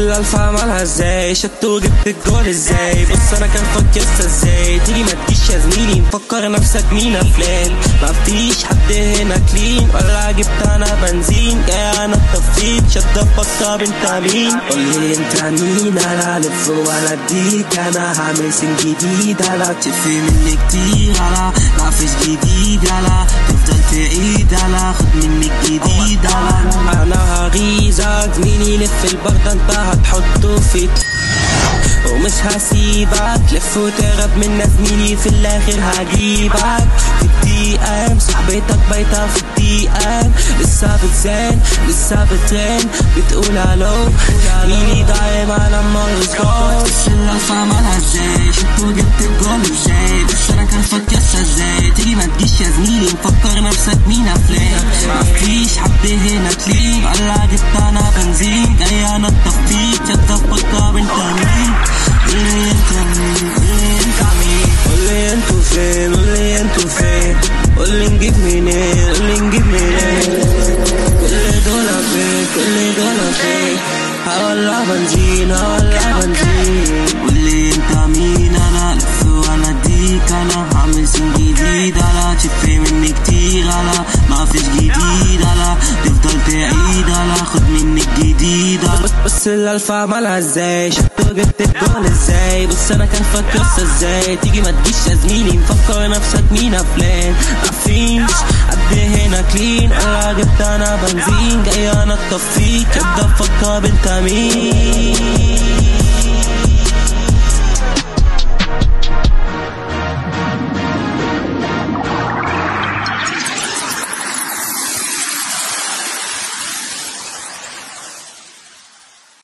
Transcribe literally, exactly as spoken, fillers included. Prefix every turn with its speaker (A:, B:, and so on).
A: الألف عملها ازاي، شت وجبت الجول ازاي، بص انا كان فكست ازاي، تيجي ما تجيش يا زميلي مفكر نفسك مينا فلان، ما فيش حد هنا كلين ولا جبت انا بنزين، جاي انا التفيت شد بطة بنت مين، قولي انت مين، انا الف ولا اديك، انا هعمل سن جديد، انا تشفي مني كتير، انا ما فيش جديد، انا تفضل تعيد، انا خد مني الجديد، انا انا هغيظك زميلي، لف البرد انت هتحطه فيك ومش هسيبك، لف وتغب من زميلي في الاخر هجيبك في الدقيقة، صاحبتك بايتة في الدقيقة، لسه بتزن لسه بترن بتقول الو، ميني دايم على المرزقات، بس الألف عملها ازاي، شفت وجبت الجول ازاي، بس انا كان فكسها ازاي، تيجي ما تجيش يا زميلي مفكر نفسك مينا فلان، مفيش حد هنا كلين ولا جبت انا بنزين، جاي انا التخطيط شد بطة بنت مين، قولي انت مين قولي انت مين، قولي انتو فين قولي انتو فين، قولي نجيب منين قولي نجيب منين، كل دول فين كل دول فين، هولع بنزين هولع بنزين، قولي انت مين، انا الف وانا اديك، انا هعمل سن جديد، انا تشفي مني كتير، انا ما فيش جديد، انا تفضل تعيد، انا خد مني الجديد، بس بس الألف عملها ازاي، شفت وجبت الجول ازاي، بص انا كان فكرت ازاي، تيجي ما تجيش يا زميلي مفكر نفسك مينا فلان، مفيش حد هنا كلين ولا جبت انا بنزين، جاي انا التفيك شد بطة بنت مين.